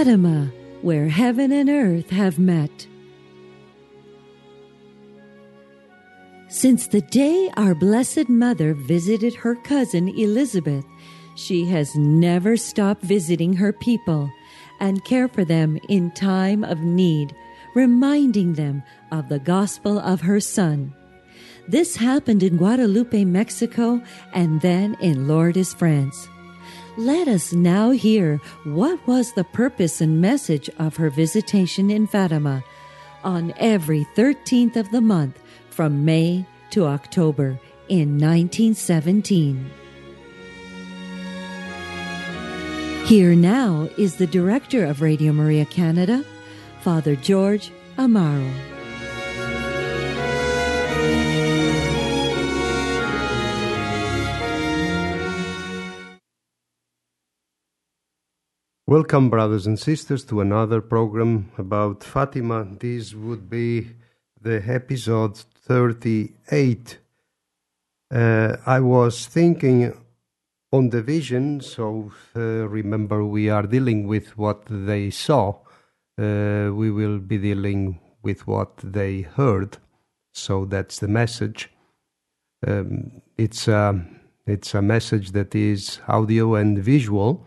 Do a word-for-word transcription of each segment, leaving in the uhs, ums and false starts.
Fatima, where heaven and earth have met. Since the day our Blessed Mother visited her cousin Elizabeth, she has never stopped visiting her people and care for them in time of need, reminding them of the gospel of her Son. This happened in Guadalupe, Mexico, and then in Lourdes, France. Let us now hear what was the purpose and message of her visitation in Fatima on every thirteenth of the month from May to October in nineteen seventeen. Here now is the director of Radio Maria Canada, Father George Amaro. Welcome, brothers and sisters, to another program about Fatima. This would be the episode thirty-eight. Uh, I was thinking on the vision, so uh, remember we are dealing with what they saw. Uh, we will be dealing with what they heard. So that's the message. Um, it's, a, it's a message that is audio and visual.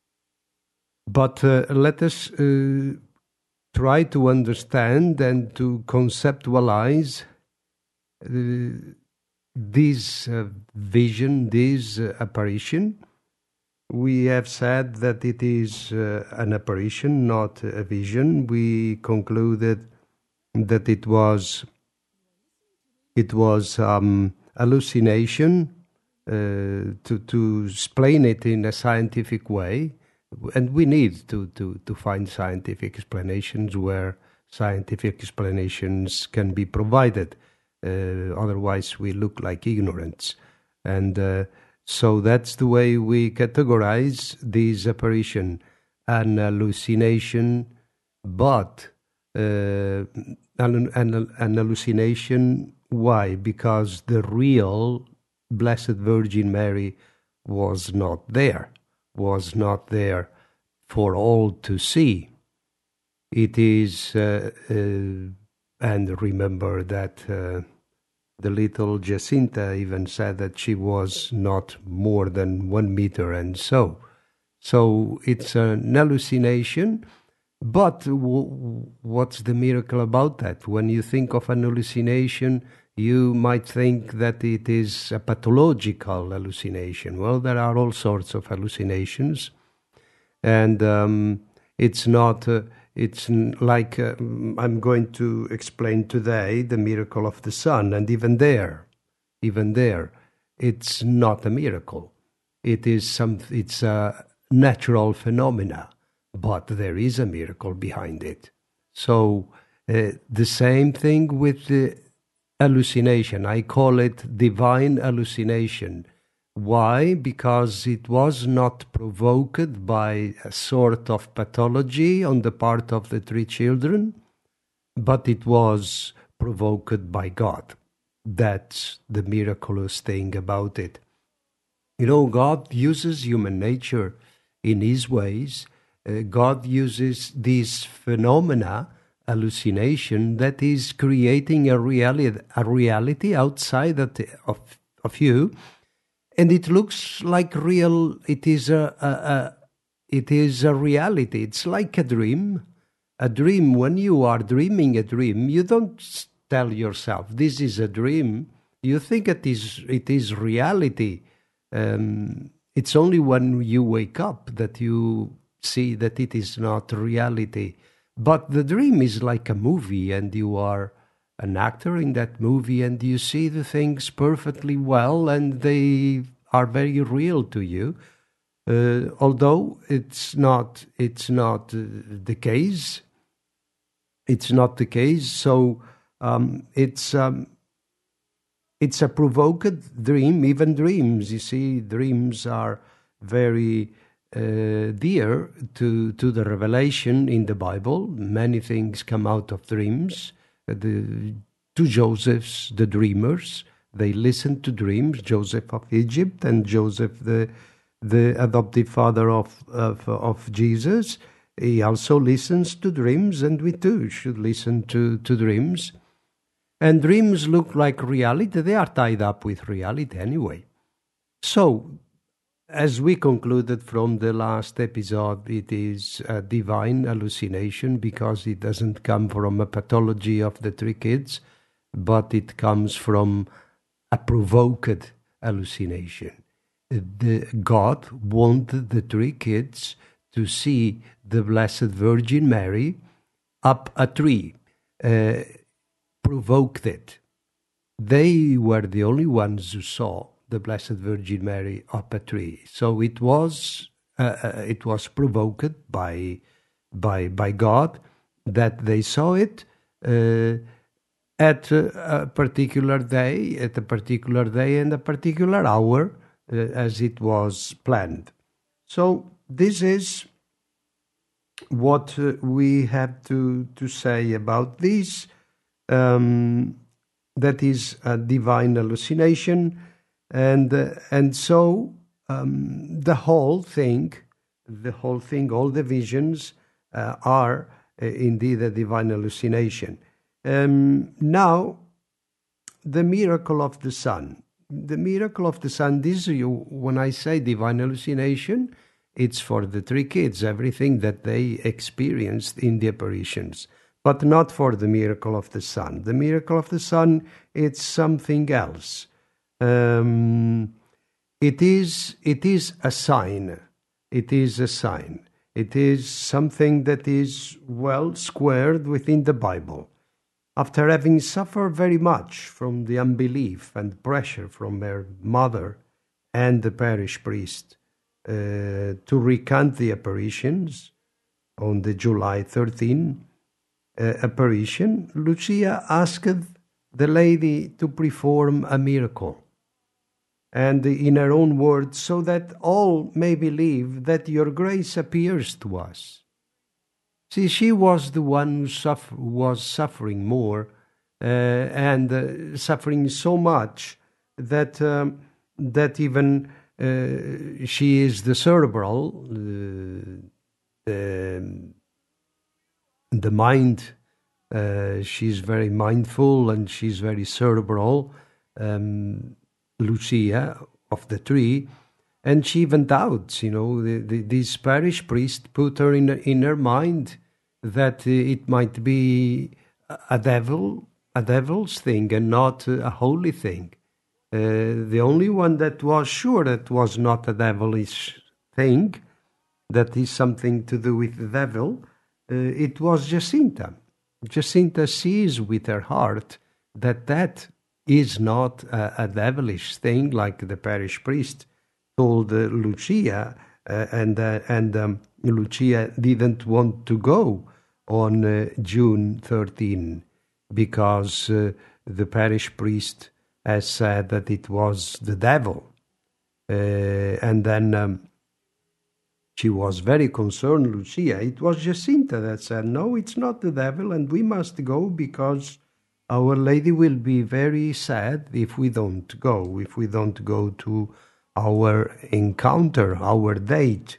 But uh, let us uh, try to understand and to conceptualize uh, this uh, vision, this uh, apparition. We have said that it is uh, an apparition, not a vision. We concluded that it was it was um, hallucination, uh, to to explain it in a scientific way. And we need to, to, to find scientific explanations where scientific explanations can be provided. Uh, otherwise, we look like ignorance. And uh, so that's the way we categorize this apparition, an hallucination, but uh, an, an, an hallucination. Why? Because the real Blessed Virgin Mary was not there. was not there for all to see. It is, uh, uh, and remember that uh, the little Jacinta even said that she was not more than one meter and so. So it's an hallucination, but w- what's the miracle about that? When you think of an hallucination, you might think that it is a pathological hallucination. Well, there are all sorts of hallucinations, and um, it's not, uh, it's like, uh, I'm going to explain today the miracle of the sun, and even there, even there, it's not a miracle. It is some, it's a natural phenomena, but there is a miracle behind it. So uh, the same thing with the hallucination. I call it divine hallucination. Why? Because it was not provoked by a sort of pathology on the part of the three children, but it was provoked by God. That's the miraculous thing about it. You know, God uses human nature in His ways. Uh, God uses these phenomena, hallucination, that is creating a reality, a reality outside of, of, of you, and it looks like real. It is a, a, a it is a reality. It's like a dream. A dream. When you are dreaming a dream, you don't tell yourself this is a dream. You think it is it is reality. Um, it's only when you wake up that you see that it is not reality. But the dream is like a movie, and you are an actor in that movie, and you see the things perfectly well, and they are very real to you. Uh, although it's not, it's not uh, the case. It's not the case. So um, it's um, it's a provoked dream. Even dreams, you see, dreams are very Uh, dear to, to the revelation in the Bible. Many things come out of dreams. Uh, the two Josephs, the dreamers, they listened to dreams, Joseph of Egypt and Joseph, the the adoptive father of, of, of Jesus. he also listens to dreams, and we too should listen to, to dreams. And dreams look like reality. They are tied up with reality anyway. So, as we concluded from the last episode, it is a divine hallucination because it doesn't come from a pathology of the three kids, but it comes from a provoked hallucination. The, God wanted the three kids to see the Blessed Virgin Mary up a tree, uh, provoked it. They were the only ones who saw the Blessed Virgin Mary up a tree. So it was uh, uh, it was provoked by by by God that they saw it uh, at a particular day, at a particular day and a particular hour, uh, as it was planned. So this is what uh, we have to to say about this. Um, that is a divine hallucination. And uh, and so um, the whole thing, the whole thing, all the visions uh, are uh, indeed a divine hallucination. Um, now, the miracle of the sun. The miracle of the sun, this, you, when I say divine hallucination, it's for the three kids, everything that they experienced in the apparitions, but not for the miracle of the sun. The miracle of the sun, it's something else. Um, it is it is a sign. It is a sign. It is something that is well squared within the Bible. After having suffered very much from the unbelief and pressure from her mother and the parish priest uh, to recount the apparitions on the July thirteenth uh, apparition, Lucia asked the lady to perform a miracle. And in her own words, so that all may believe that your grace appears to us. See, she was the one who suffer, was suffering more uh, and uh, suffering so much that um, that even uh, she is the cerebral, uh, the, the mind. Uh, she's very mindful and she's very cerebral. Um, Lucia of the tree, and she even doubts, you know, the, the, this parish priest put her in, in her mind that uh, it might be a devil, a devil's thing and not a holy thing. Uh, the only one that was sure that was not a devilish thing, that is something to do with the devil, uh, it was Jacinta. Jacinta sees with her heart that that is not a, a devilish thing, like the parish priest told uh, Lucia, uh, and uh, and um, Lucia didn't want to go on uh, June thirteenth because uh, the parish priest has said that it was the devil, uh, and then um, she was very concerned, Lucia. It was Jacinta that said, no, it's not the devil, and we must go because Our Lady will be very sad if we don't go, if we don't go to our encounter, our date.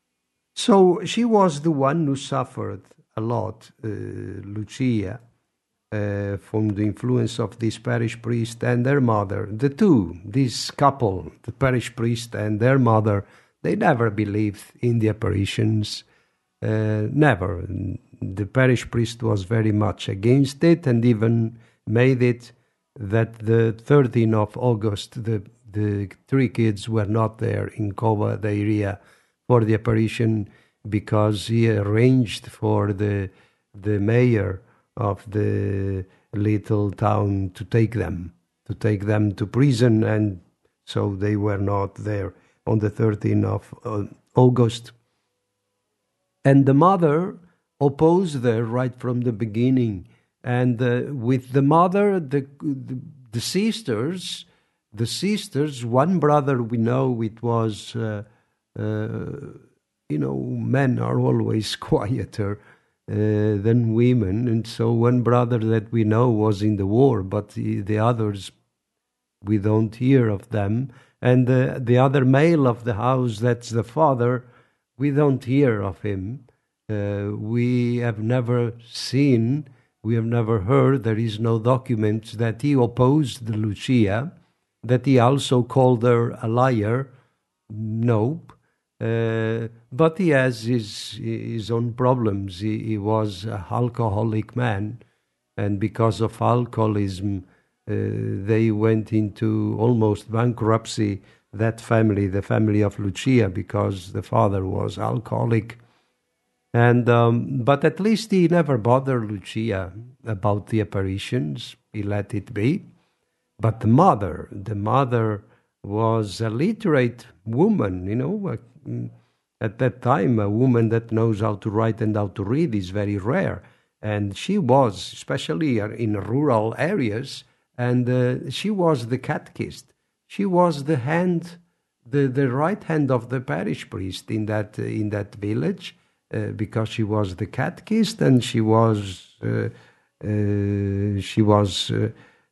So she was the one who suffered a lot, uh, Lucia, uh, from the influence of this parish priest and their mother. The two, this couple, the parish priest and their mother, they never believed in the apparitions, uh, never. The parish priest was very much against it and even made it that the thirteenth of August, the, the three kids were not there in Cova da Iria for the apparition because he arranged for the the mayor of the little town to take them, to take them to prison, and so they were not there on the thirteenth of August. And the mother opposed her right from the beginning. And uh, with the mother, the, the the sisters, the sisters, one brother we know it was, uh, uh, you know, men are always quieter uh, than women. And so one brother that we know was in the war, but the, the others, we don't hear of them. And uh, the other male of the house, that's the father, we don't hear of him. Uh, we have never seen, we have never heard, there is no document that he opposed Lucia, that he also called her a liar. Nope. Uh, but he has his, his own problems. He, he was an alcoholic man, and because of alcoholism, uh, they went into almost bankruptcy, that family, the family of Lucia, because the father was alcoholic. And um, but at least he never bothered Lucia about the apparitions. He let it be. But the mother, the mother was a literate woman, you know. At that time, a woman that knows how to write and how to read is very rare. And she was, especially in rural areas, and uh, she was the catechist. She was the hand, the, the right hand of the parish priest in that, uh, in that village. Uh, because she was the catechist, and she was uh, uh, she was uh,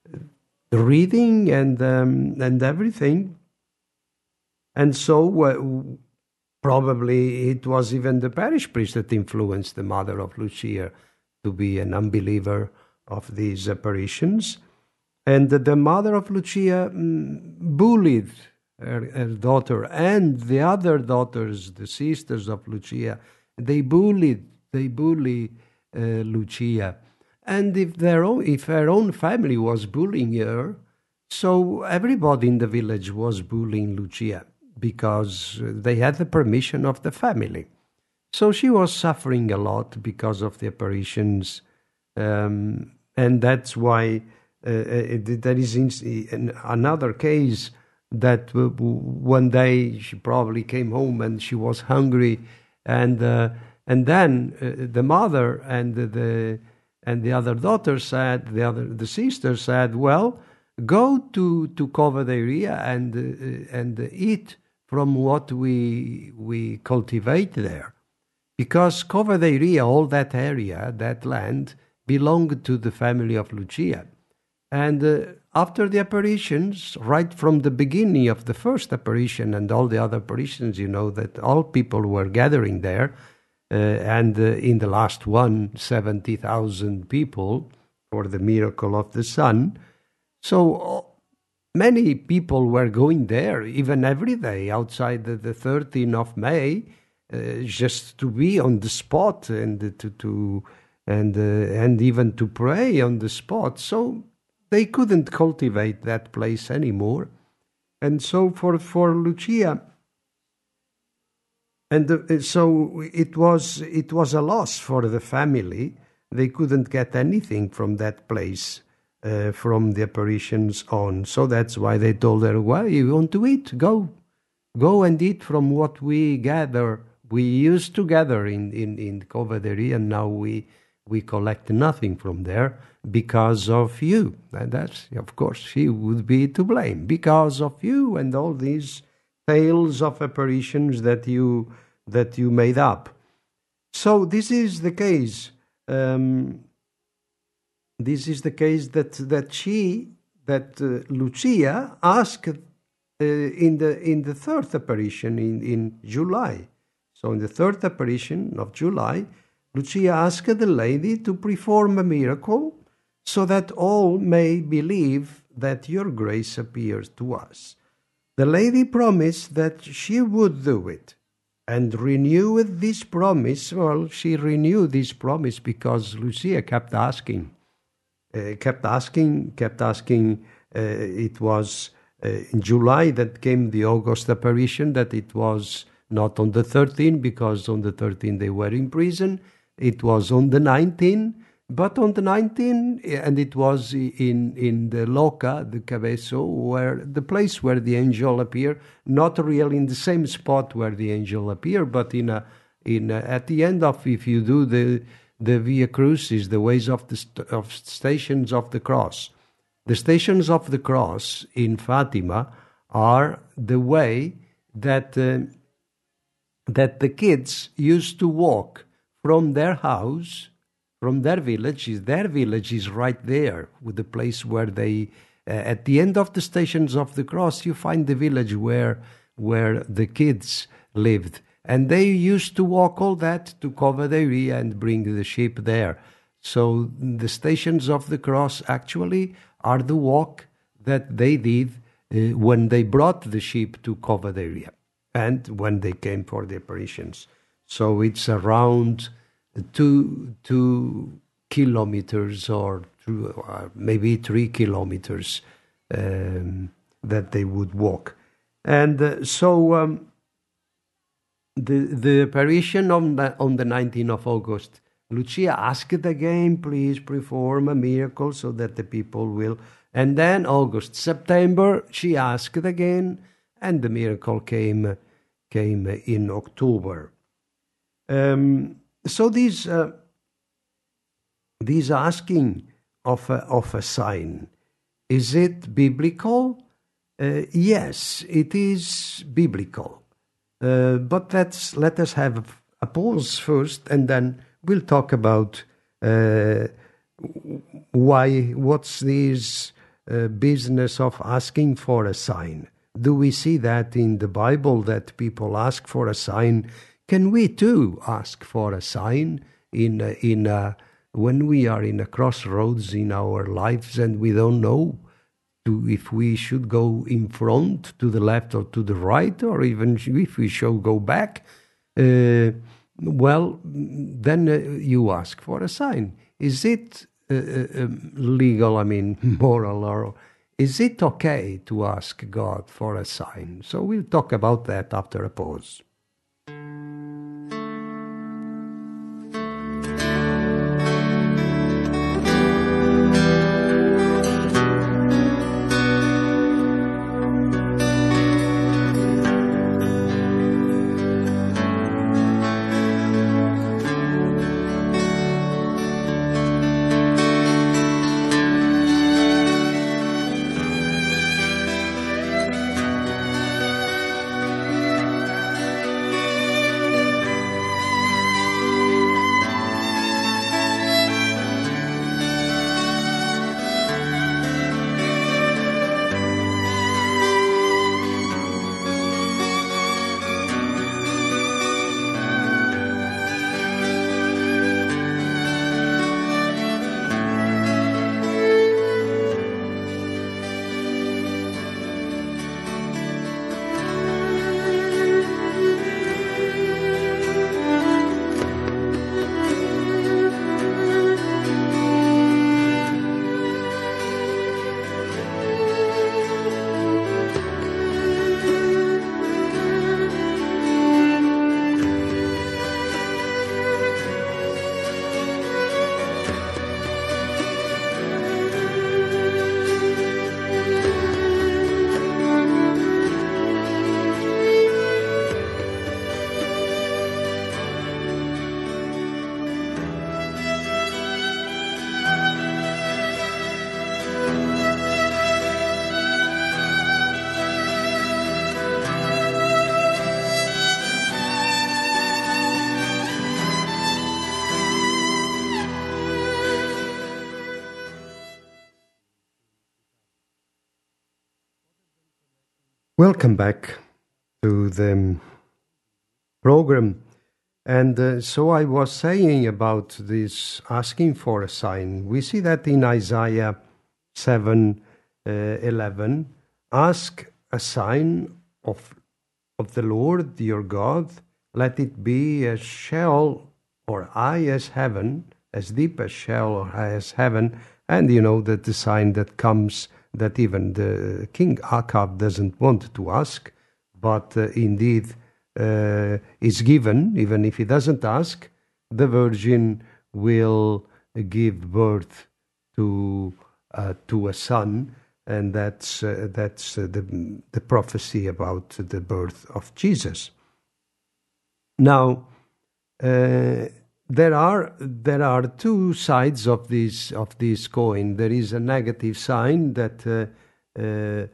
reading and um, and everything, and so uh, probably it was even the parish priest that influenced the mother of Lucia to be an unbeliever of these apparitions, and the mother of Lucia um, bullied her, her daughter and the other daughters, the sisters of Lucia. They bullied, they bully uh, Lucia, and if their own, if her own family was bullying her, so everybody in the village was bullying Lucia because they had the permission of the family. So she was suffering a lot because of the apparitions, um, and that's why uh, it, there is in, another case that one day she probably came home and she was hungry. And uh, and then uh, the mother and the, the and the other daughter said, the other the sister said, well, go to to Covadonga and uh, and eat from what we we cultivate there, because Covadonga, all that area, that land, belonged to the family of Lucia. And uh, after the apparitions, right from the beginning of the first apparition and all the other apparitions, you know, that all people were gathering there, uh, and uh, in the last one, seventy thousand people for the miracle of the sun. So uh, many people were going there, even every day, outside the, the thirteenth of May, uh, just to be on the spot and to, to and uh, and even to pray on the spot. So they couldn't cultivate that place anymore. And so for, for Lucia, and uh, so it was it was a loss for the family. They couldn't get anything from that place, uh, from the apparitions on. So that's why they told her, well, you want to eat? Go. Go and eat from what we gather. We used to gather in, in, in Covadonga, and now we we collect nothing from there because of you. And that's, of course, she would be to blame because of you and all these tales of apparitions that you that you made up. So this is the case. Um, this is the case that that she that uh, Lucia asked uh, in the in the third apparition in in July. So in the third apparition of July, Lucia asked the lady to perform a miracle so that all may believe that your grace appears to us. The lady promised that she would do it and renewed this promise. Well, she renewed this promise because Lucia kept asking, uh, kept asking, kept asking. Uh, it was uh, in July that came the August apparition, that it was not on the thirteenth, because on the thirteenth they were in prison. It was on the nineteenth, but on the nineteenth, and it was in, in the Loca, the Cabezo, where the place where the angel appeared, not really in the same spot where the angel appeared, but in a, in a, at the end of, if you do the the Via Crucis, the ways of the st- of stations of the cross. The stations of the cross in Fatima are the way that uh, that the kids used to walk from their house, from their village. Their village is right there, with the place where they, uh, at the end of the stations of the cross, you find the village where where the kids lived. And they used to walk all that to cover the area and bring the sheep there. So the Stations of the Cross actually are the walk that they did uh, when they brought the sheep to cover the area and when they came for the apparitions. So it's around two, two kilometers or two, uh, maybe three kilometers um, that they would walk. And uh, so um, the the apparition on the, on the nineteenth of August, Lucia asked again, please perform a miracle so that the people will. And then August, September, she asked again, and the miracle came came in October. Um, so these uh, these asking of a, of a sign, is it biblical? Uh, yes, it is biblical. Uh, but let's let us have a pause first, and then we'll talk about uh, why. What's this uh, business of asking for a sign? Do we see that in the Bible that people ask for a sign? Can we too ask for a sign in a, in a, when we are in a crossroads in our lives and we don't know to if we should go in front, to the left or to the right, or even if we should go back? Uh, well, then uh, you ask for a sign. Is it uh, uh, legal, I mean, moral, or is it okay to ask God for a sign? So we'll talk about that after a pause. Welcome back to the program. And uh, so I was saying about this asking for a sign. We see that in Isaiah seven eleven. Ask a sign of, of the Lord your God. Let it be as shell or eye as heaven, as deep as shell or eye as heaven. And you know that the sign that comes that even the King Ahab doesn't want to ask, but uh, indeed uh, is given, even if he doesn't ask, the Virgin will give birth to uh, to a son, and that's uh, that's uh, the the prophecy about the birth of Jesus. Now, uh, There are there are two sides of this of this coin. There is a negative sign that uh, uh,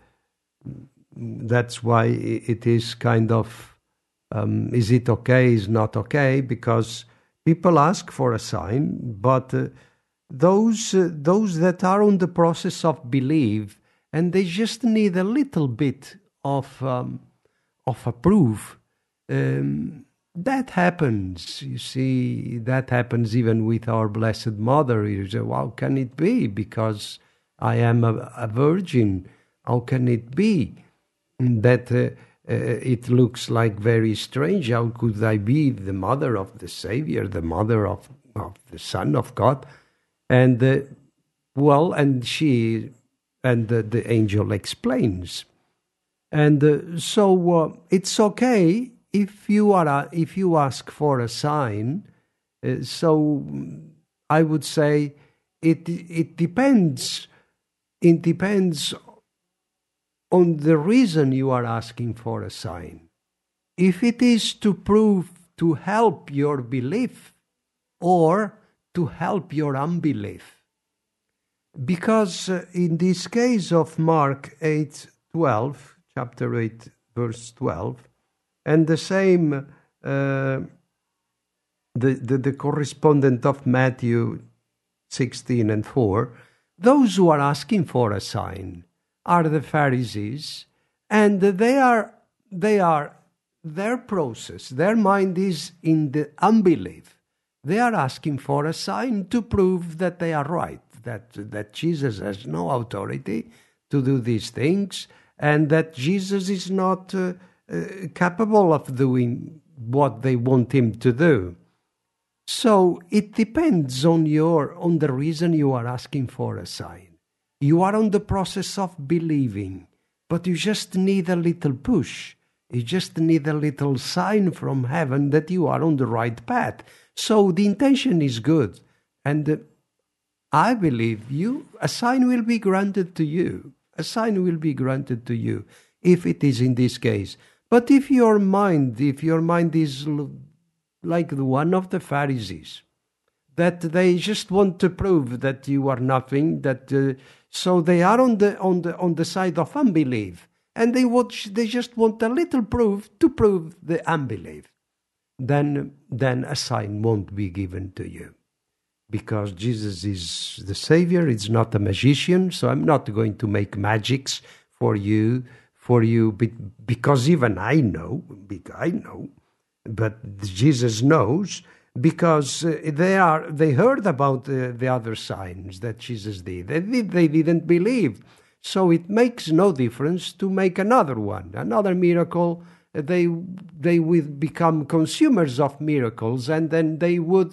that's why it is kind of um, is it okay? Is not okay? Because people ask for a sign, but uh, those uh, those that are on the process of belief and they just need a little bit of um, of a proof. Um, that happens. You see, that happens even with our Blessed Mother. You say, how can it be? Because I am a, a virgin. How can it be that uh, uh, it looks like very strange? How could I be the mother of the Savior, the mother of, of the Son of God? And, uh, well, and she, and the, the angel explains. And uh, so uh, it's okay if you are uh, if you ask for a sign. Uh, so I would say it it depends. It depends on the reason you are asking for a sign. If it is to prove, to help your belief, or to help your unbelief. Because uh, in this case of Mark eight twelve, chapter eight, verse twelve, and the same, uh, the, the, the correspondent of Matthew sixteen and four, those who are asking for a sign are the Pharisees, and they are, they are, their process, their mind is in the unbelief. They are asking for a sign to prove that they are right, that, that Jesus has no authority to do these things, and that Jesus is not uh, uh, capable of doing what they want him to do. So it depends on your on the reason you are asking for a sign. You are on the process of believing, but you just need a little push. You just need a little sign from heaven that you are on the right path. So the intention is good, and uh, I believe you a sign will be granted to you. A sign will be granted to you if it is in this case. But if your mind, if your mind is like the one of the Pharisees, that they just want to prove that you are nothing, that uh, so they are on the on the on the side of unbelief, and they watch, they just want a little proof to prove the unbelief. Then then a sign won't be given to you. Because Jesus is the Savior, it's not a magician, so I'm not going to make magics for you, for you, because even I know, I know, but Jesus knows, because they are they heard about the, the other signs that Jesus did. They, they didn't believe, so it makes no difference to make another one, another miracle. They they would become consumers of miracles, and then they would.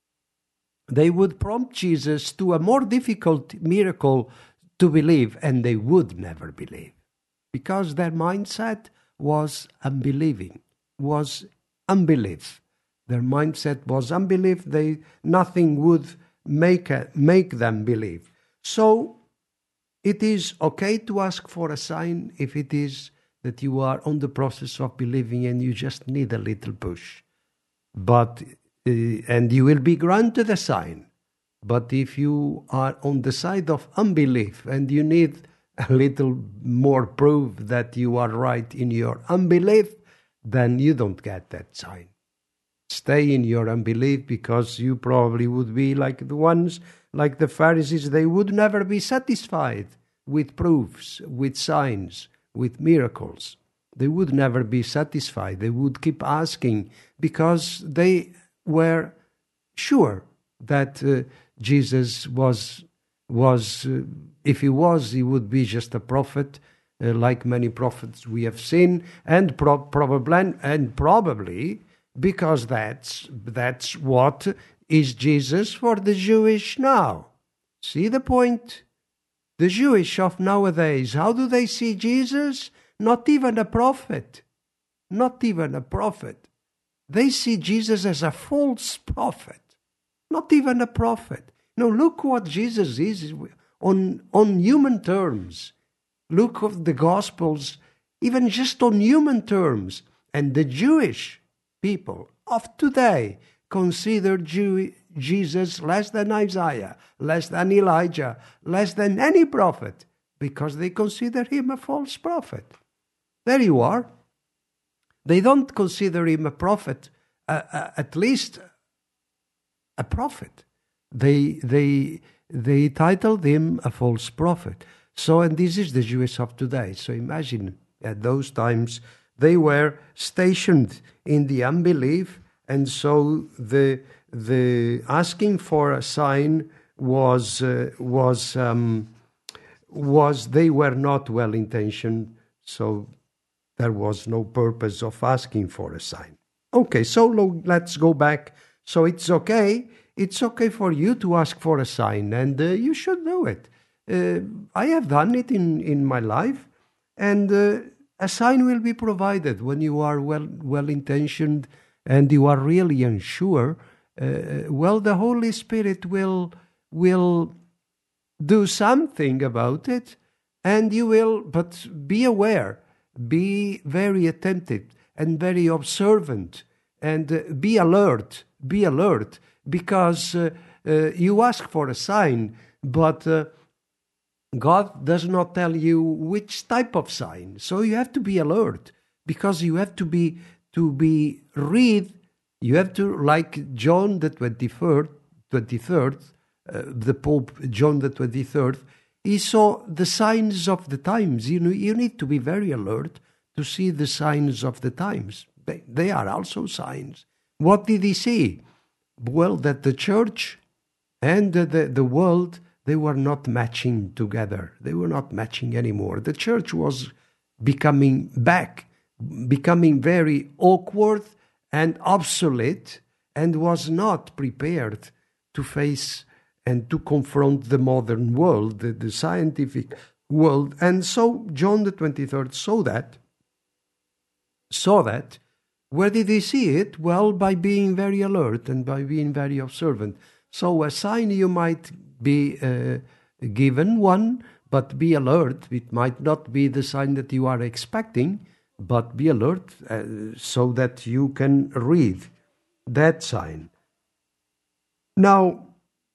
They would prompt Jesus to a more difficult miracle to believe, and they would never believe. Because their mindset was unbelieving, was unbelief. Their mindset was unbelief. They, nothing would make, a, make them believe. So it is okay to ask for a sign if it is that you are on the process of believing and you just need a little push. But Uh, and you will be granted a sign. But if you are on the side of unbelief and you need a little more proof that you are right in your unbelief, then you don't get that sign. Stay in your unbelief, because you probably would be like the ones, like the Pharisees. They would never be satisfied with proofs, with signs, with miracles. They would never be satisfied. They would keep asking, because they were sure that uh, Jesus was, was uh, if he was, he would be just a prophet, uh, like many prophets we have seen, and pro- probably, and probably because that's, that's what is Jesus for the Jewish now. See the point? The Jewish of nowadays, how do they see Jesus? Not even a prophet. Not even a prophet. They see Jesus as a false prophet, not even a prophet. No, look what Jesus is on, on human terms. Look at the Gospels, even just on human terms. And the Jewish people of today consider Jew, Jesus less than Isaiah, less than Elijah, less than any prophet, because they consider him a false prophet. There you are. They don't consider him a prophet, uh, uh, at least a prophet. They they they titled him a false prophet. So, and this is the Jewish of today. So imagine at those times They were stationed in the unbelief, and so the the asking for a sign was uh, was um, was they were not well intentioned, so there was no purpose of asking for a sign. Okay, so lo- let's go back. So it's okay. It's okay for you to ask for a sign, and uh, you should do it. Uh, I have done it in, in my life, and uh, a sign will be provided when you are well well intentioned and you are really unsure. Uh, well, the Holy Spirit will will do something about it, and you will. But be aware, be very attentive and very observant, and uh, be alert. Be alert. Because uh, uh, you ask for a sign, but uh, God does not tell you which type of sign. So you have to be alert, because you have to be to be read. You have to, like John the twenty-third, twenty-third, uh, the Pope John the twenty-third. He saw the signs of the times. You know, you need to be very alert to see the signs of the times. They, they are also signs. What did he see? Well, that the church and the, the, the world, they were not matching together. They were not matching anymore. The church was becoming back, becoming very awkward and obsolete, and was not prepared to face and to confront the modern world, the, the scientific world. And so John the twenty-third saw that, saw that, Where did he see it? Well, by being very alert and by being very observant. So a sign you might be uh, given one, but be alert. It might not be the sign that you are expecting, but be alert uh, so that you can read that sign. Now,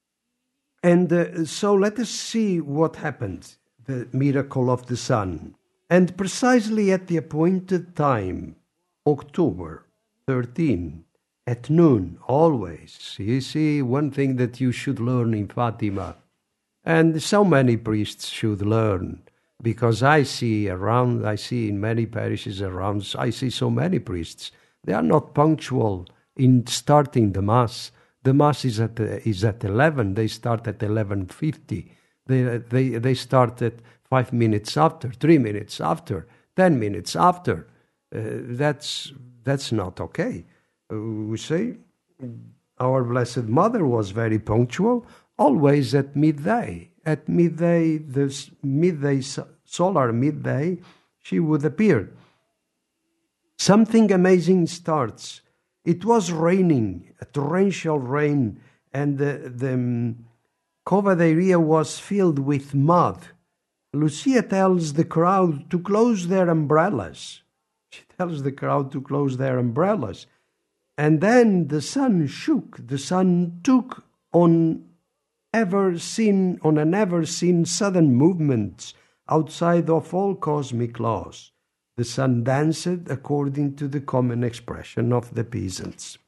and uh, so let us see what happened, the miracle of the sun. And precisely at the appointed time, October thirteenth, at noon, always. You see, one thing that you should learn in Fatima, and so many priests should learn, because I see around, I see in many parishes around, I see so many priests. They are not punctual in starting the Mass. The Mass is at is at eleven. They start at eleven fifty. They they they start at five minutes after, three minutes after, ten minutes after. Uh, that's that's not okay. Uh, we say our Blessed Mother was very punctual, always at midday. At midday, the midday solar midday, she would appear. Something amazing starts. It was raining, a torrential rain, and the, the um, Cova d'Iria was filled with mud. Lucia tells the crowd to close their umbrellas. She tells the crowd to close their umbrellas. And then the sun shook. The sun took on ever seen, on an ever-seen sudden movement outside of all cosmic laws. The sun danced according to the common expression of the peasants.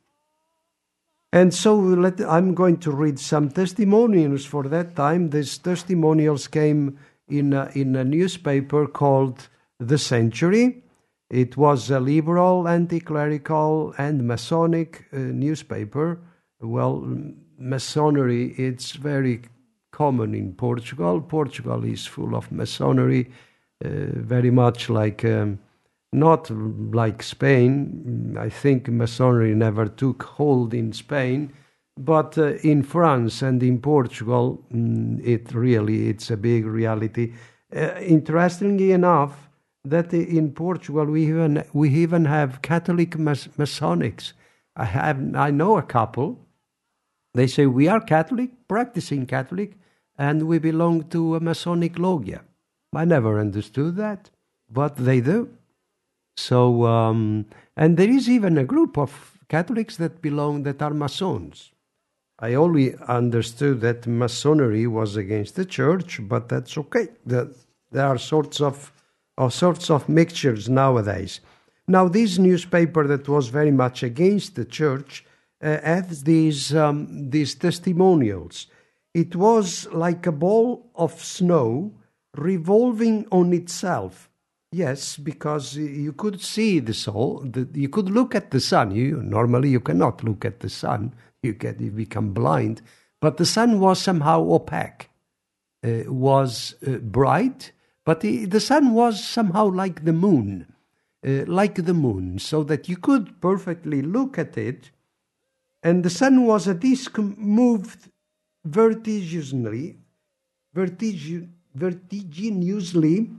And so let, I'm going to read some testimonials for that time. These testimonials came in a, in a newspaper called The Century. It was a liberal, anti-clerical, and Masonic uh, newspaper. Well, Masonry, it's very common in Portugal. Portugal is full of Masonry, uh, very much like, um, not like Spain. I think Masonry never took hold in Spain, but uh, in France and in Portugal, mm, it really, it's a big reality. Uh, interestingly enough, that in Portugal we even we even have Catholic mas- Masonics. I have I know a couple. They say we are Catholic, practicing Catholic, and we belong to a Masonic logia. I never understood that, but they do. So um, and there is even a group of Catholics that belong that are Masons. I only understood that Masonry was against the church, but that's okay. The, there are sorts of all sorts of mixtures nowadays. Now, this newspaper that was very much against the church uh, had these, um, these testimonials. It was like a ball of snow revolving on itself. Yes, because you could see the soul. The, you could look at the sun. You normally you cannot look at the sun. You get you become blind. But the sun was somehow opaque. Uh, was uh, bright, but the, the sun was somehow like the moon, uh, like the moon, so that you could perfectly look at it. And the sun was a disc moved vertiginously, vertig- vertiginously.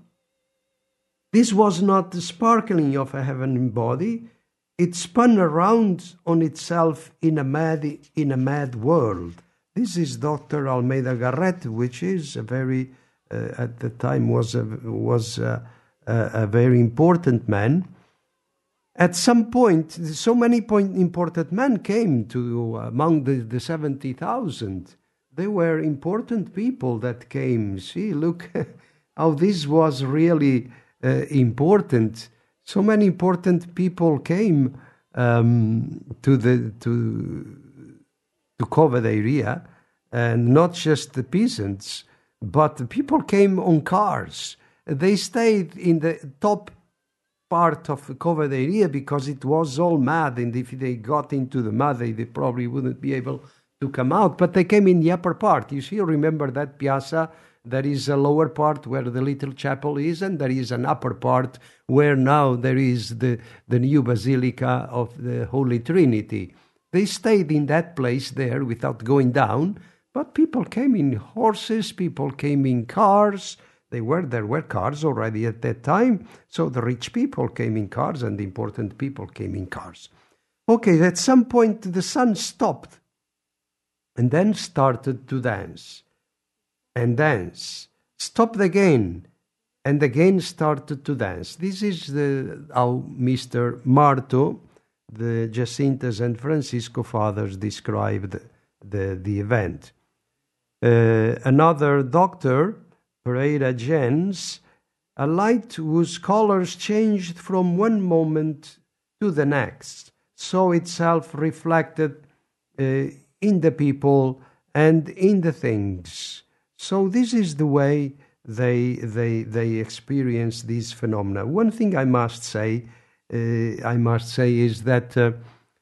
This was not the sparkling of a heavenly body. It spun around on itself in a mad, in a mad world. This is Doctor Almeida Garrett, which is a very, uh, at the time, was a, was a, a, a very important man. At some point, so many point important men came to among the, the seventy thousand. They were important people that came. See, look how this was really uh, important. So many important people came um, to the to to cover the area, and not just the peasants, but the people came on cars. They stayed in the top part of the covered area because it was all mud, and if they got into the mud, they, they probably wouldn't be able to come out. But they came in the upper part. You see, remember that piazza? There is a lower part where the little chapel is, and there is an upper part where now there is the, the new Basilica of the Holy Trinity. They stayed in that place there without going down, but people came in horses, people came in cars. They were There were cars already at that time, so the rich people came in cars and the important people came in cars. Okay, at some point the sun stopped and then started to dance. And dance, stopped again, and again started to dance. This is the, how Mister Marto, the Jacintas and Francisco fathers described the, the event. Uh, another doctor, Pereira Jens, a light whose colors changed from one moment to the next, saw itself reflected uh, in the people and in the things. So this is the way they they they experience these phenomena. One thing I must say, uh, I must say, is that uh,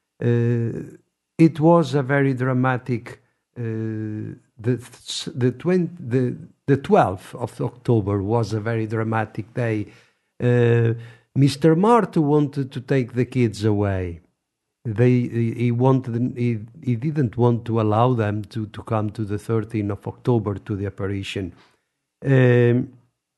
uh, it was a very dramatic. Uh, the the twenty the the twelfth of October was a very dramatic day. Uh, Mister Marto wanted to take the kids away. They he wanted he, he didn't want to allow them to, to come to the thirteenth of October to the apparition, um,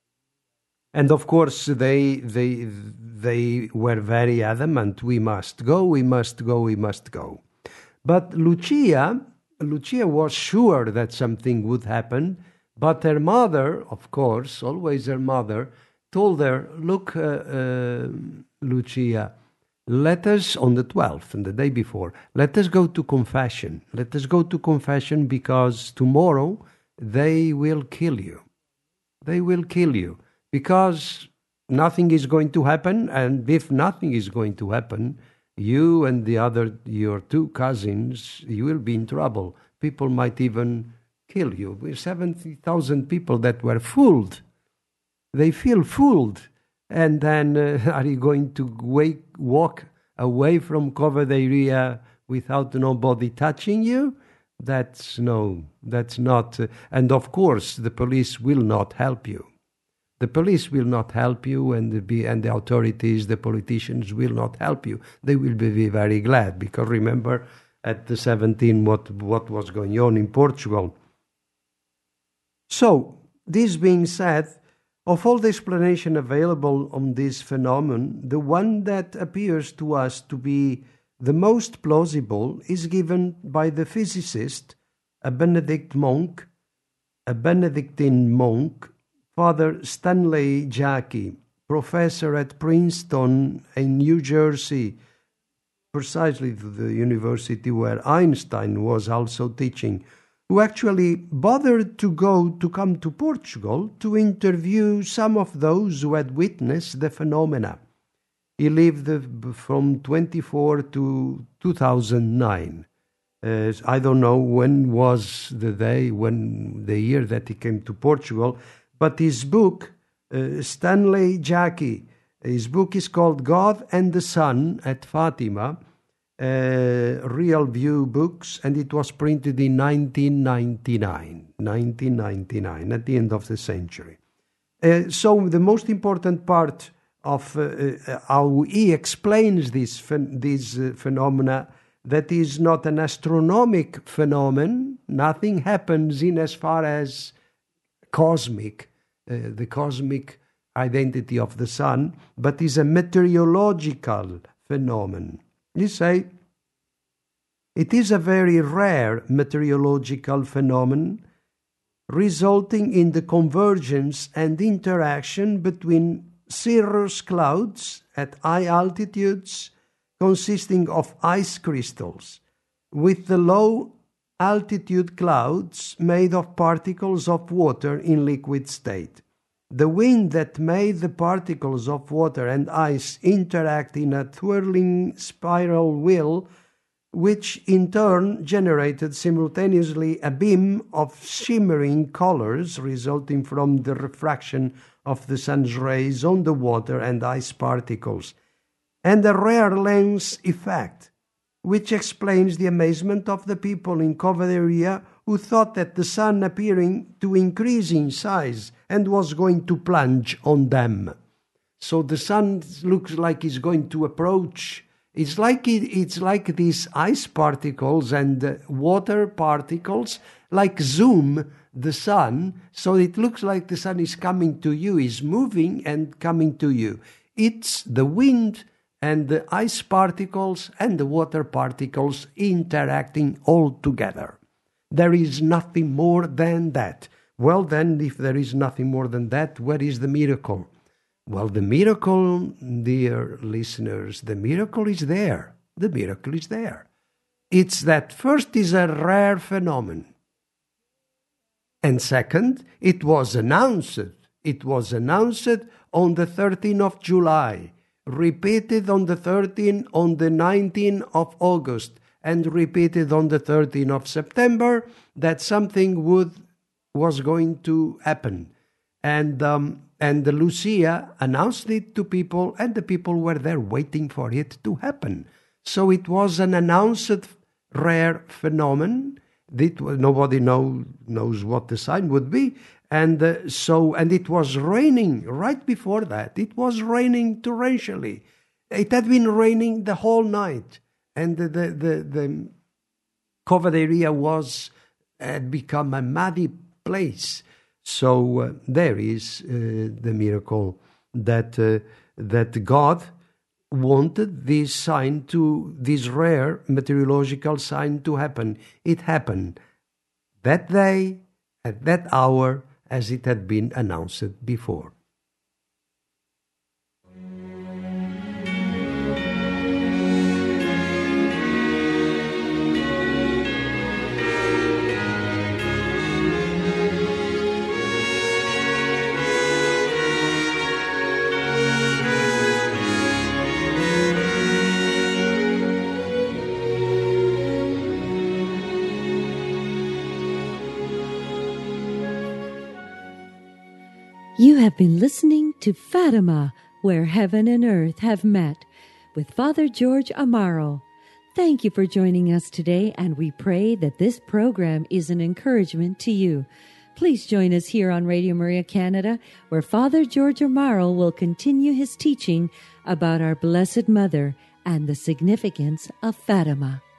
and of course they they they were very adamant. We must go. We must go. We must go. But Lucia Lucia was sure that something would happen. But her mother, of course, always her mother, told her, "Look, uh, uh, Lucia. Let us, on the twelfth, and the day before, let us go to confession. Let us go to confession because tomorrow they will kill you. They will kill you because nothing is going to happen, and if nothing is going to happen, you and the other, your two cousins, you will be in trouble. People might even kill you." With seventy thousand people that were fooled. They feel fooled. And then uh, are you going to wake, walk away from covered area without nobody touching you? That's no, that's not. Uh, and of course, the police will not help you. The police will not help you, and the, and the authorities, the politicians will not help you. They will be very glad, because remember at the seventeenth what, what was going on in Portugal. So, this being said, of all the explanation available on this phenomenon, the one that appears to us to be the most plausible is given by the physicist, a Benedict monk, a Benedictine monk, Father Stanley Jackie, professor at Princeton in New Jersey, precisely the university where Einstein was also teaching, who actually bothered to go to come to Portugal to interview some of those who had witnessed the phenomena. He lived from twenty-four to two thousand nine. Uh, I don't know when was the day, when the year that he came to Portugal, but his book, uh, Stanley Jackie. His book is called God and the Sun at Fatima, uh, Real View Books, and it was printed in nineteen ninety-nine, nineteen ninety-nine, at the end of the century. Uh, so the most important part of uh, uh, how he explains this, phen- these uh, phenomena, that is not an astronomic phenomenon. Nothing happens in as far as cosmic, uh, the cosmic identity of the sun, but is a meteorological phenomenon. You say, it is a very rare meteorological phenomenon resulting in the convergence and interaction between cirrus clouds at high altitudes consisting of ice crystals, with the low altitude clouds made of particles of water in liquid state. The wind that made the particles of water and ice interact in a twirling spiral wheel, which in turn generated simultaneously a beam of shimmering colors resulting from the refraction of the sun's rays on the water and ice particles, and a rare lens effect, which explains the amazement of the people in Covadonga who thought that the sun appearing to increase in size and was going to plunge on them. So the sun looks like it's going to approach. It's like it, it's like these ice particles and uh, water particles, like zoom the sun, so it looks like the sun is coming to you, is moving and coming to you. It's the wind and the ice particles and the water particles interacting all together. There is nothing more than that. Well, then, if there is nothing more than that, where is the miracle? Well, the miracle, dear listeners, the miracle is there. The miracle is there. It's that first is a rare phenomenon. And second, it was announced. It was announced on the thirteenth of July, repeated on the thirteenth, on the nineteenth of August, and repeated on the thirteenth of September, that something would was going to happen. And um, and the Lucia announced it to people, and the people were there waiting for it to happen. So it was an announced rare phenomenon. That nobody know, knows what the sign would be. And uh, so, and it was raining right before that. It was raining torrentially. It had been raining the whole night. And the, the, the, the Covadonga was, had become a muddy place. So uh, there is uh, the miracle that uh, that God wanted this sign to, this rare meteorological sign to happen. It happened that day, at that hour, as it had been announced before. You have been listening to Fatima, Where Heaven and Earth Have Met, with Father George Amaro. Thank you for joining us today, and we pray that this program is an encouragement to you. Please join us here on Radio Maria Canada, where Father George Amaro will continue his teaching about our Blessed Mother and the significance of Fatima.